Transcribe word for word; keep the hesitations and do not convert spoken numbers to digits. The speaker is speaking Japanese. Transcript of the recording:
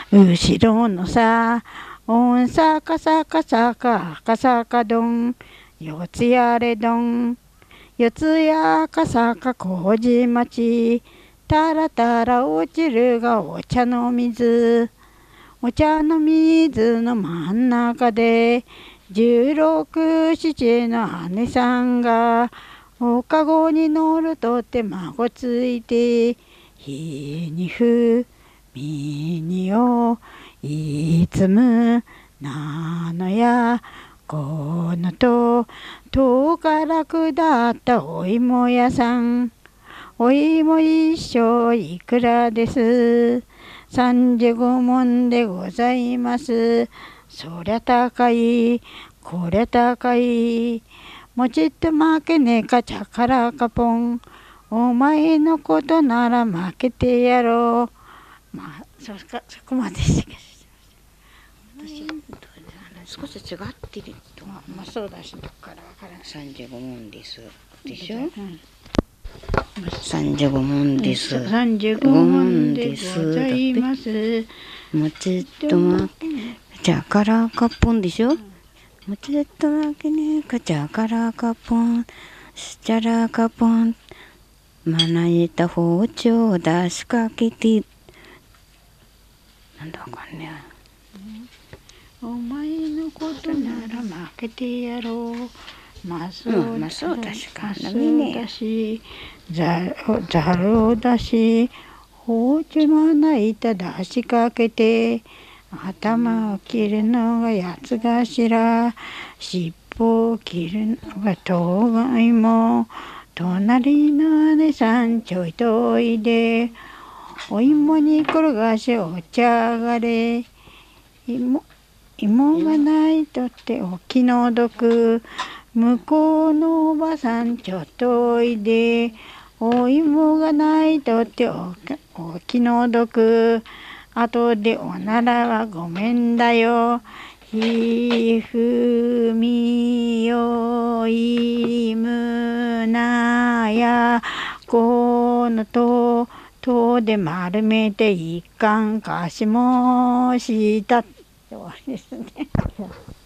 後ろのさ、おんさかさかさか赤坂どん、四つやれどん、四つや赤坂麹町、たらたら落ちるがお茶の水、お茶の水の真ん中で、十六七の姉さんが、おかごに乗るとって孫ついて、日にふみにをいつむなのや、このと遠から下ったお芋屋さん、お芋一升いくらです。三十五文でございます。そりゃ高い、こりゃ高い。もちっと負けねえかちゃからかぽん。お前のことなら負けてやろう。まあ、そかそこまでしかし私少し違ってるとまあ、まあ、そうだし、どっからわからない。 三十五問ですでしょ。 うん、 三十五問です。 三十五問でございます。 もちっとまじゃからかぽんでしょ。もちっとまけねえかじゃからかぽん、しちゃらかぽん、まな板包丁出しかけて、なんだかね。 お前のことなら負けてやろう。まそううん、まあそうだしかまそうねだし、ざざるをだし、包丁まな板出しかけて、頭を切るのが八つ頭、尻尾を切るのが当該も、隣の姉さんちょいとおいで、お芋に転がしお茶がれ、芋芋がないとってお気の毒、向こうのおばさんちょっとおいで、お芋がないとってお気の毒、後でおならはごめんだよ、ひふみよいむなや、このととで丸めて一貫かしもした。終わりですね。